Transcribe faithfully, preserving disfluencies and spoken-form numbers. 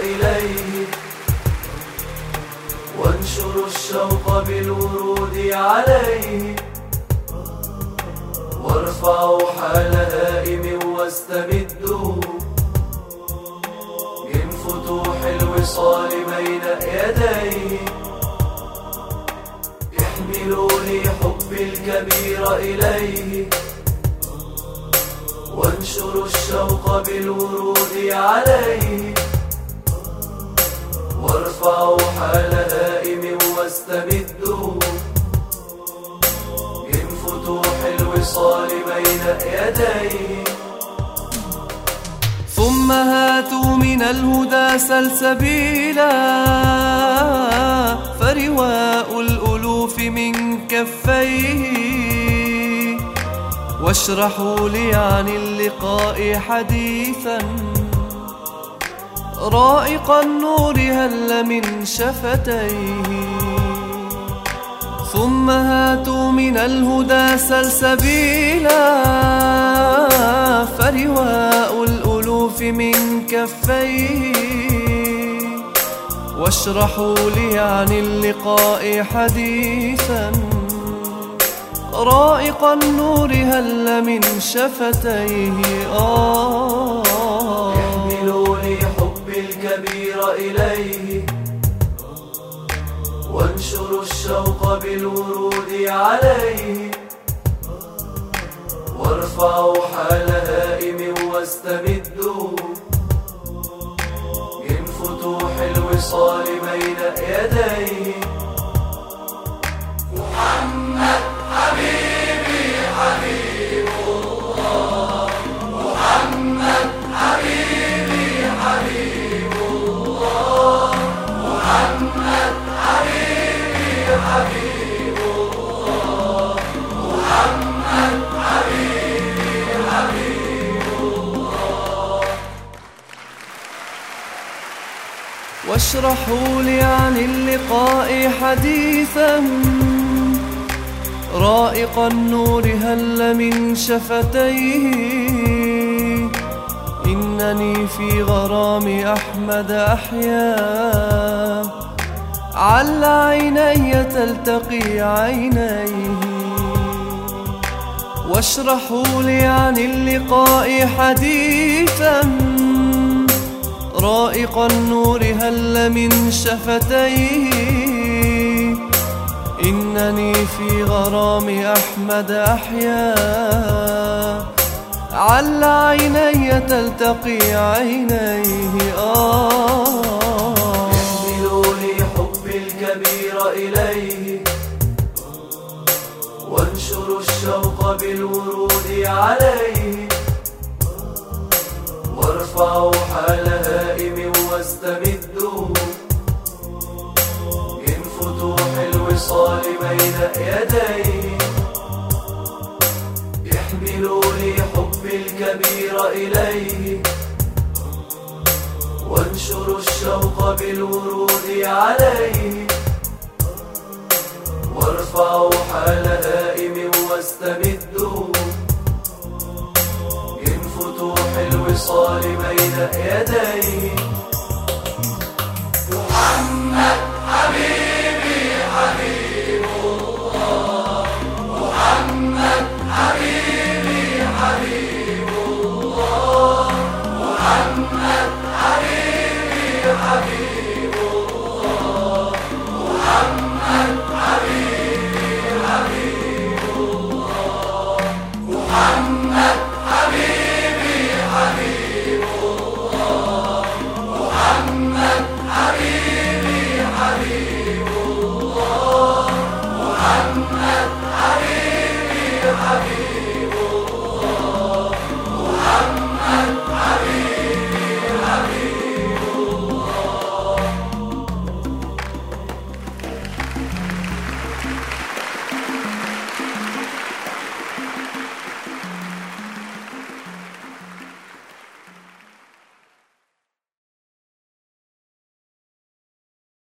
إليه، وانشروا الشوق بالورود عليه، وارفعوا حال هائم واستمدوا من فتوح الوصال بين يديه. احملوا لي حبي الكبير إليه، وانشروا الشوق بالورود عليه، وارفعوا حال هائم واستمدوا من فتوح الوصال بين يديه. ثم هاتوا من الهدى سلسبيلا، فرواء الألوف من كفيه، واشرحوا لي عن اللقاء حديثا رائق النور هل من شفتيه. ثم هاتوا من الهدى سلسبيلا، فرواء الألوف من كفيه، واشرحوا لي عن اللقاء حديثا رائق النور هل من شفتيه. آه احملوا لي حبي الكبير إليه، وانشروا الشوق بالورود عليه، وارفعوا حال هائم واستمدوا من فتوح الوصال بين يديه. محمد حبيبي حبيب الله، محمد حبيبي حبيب الله، محمد حبيبي حبيب الله، محمد حبيبي حبيب الله. واشرحوا لي عن اللقاء حديثا رائق النور هل من شفتيه. إنني في غرام أحمد أحيا، عل عيني تلتقي عينيه. واشرحوا لي عن اللقاء حديثا رائق النور هل من شفتيه. إنني في غرام أحمد أحيا، عل عيني تلتقي عينيه. آه احملوا لي حبي الكبير إليه، وانشروا الشوق بالورود عليه، وارفعوا حال هائم واستمدوا من فتوح الوصال بين يديه. احملوا لي حبي الكبير إليه، وانشروا الشوق بالورود عليه، وارفعوا حال هائم واستمدوا من فتوح الوصال بين يديه. محمد حبيبي حبيب الله، محمد حبيبي حبيب الله، محمد حبيبي حبيب الله، محمد حبيبي حبيب الله، محمد حبيبي حبيب الله، محمد حبيبي حبيب الله، محمد